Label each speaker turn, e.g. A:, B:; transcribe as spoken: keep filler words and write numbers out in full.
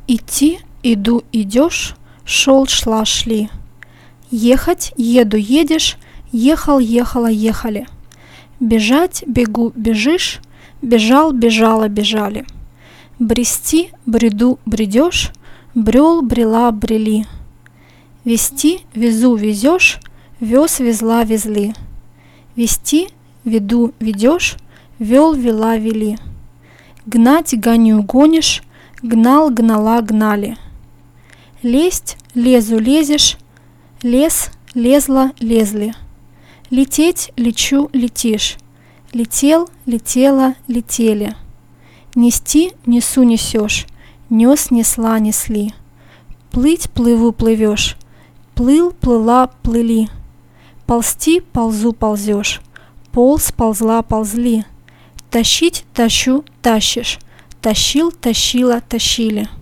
A: Идти, иду, идешь, шел, шла, шли. Ехать, еду, едешь, ехал, ехала, ехали. Бежать, бегу, бежишь, бежал, бежала, бежали. Брести, бреду, бредешь, брел, брела, брели. Вести, везу, везешь, вез, везла, везли. Вести, веду, ведешь, вел, вела, вели. Гнать, гоню, гонишь, гнал, гнала, гнали. Лезть, лезу, лезешь, лез, лезла, лезли. Лететь, лечу, летишь, летел, летела, летели. Нести, несу, несешь, нес, несла, несли. Плыть, плыву, плывешь, плыл, плыла, плыли. Ползти, ползу, ползешь, полз, ползла, ползли. Тащить, тащу, тащишь, тащил, тащила, тащили.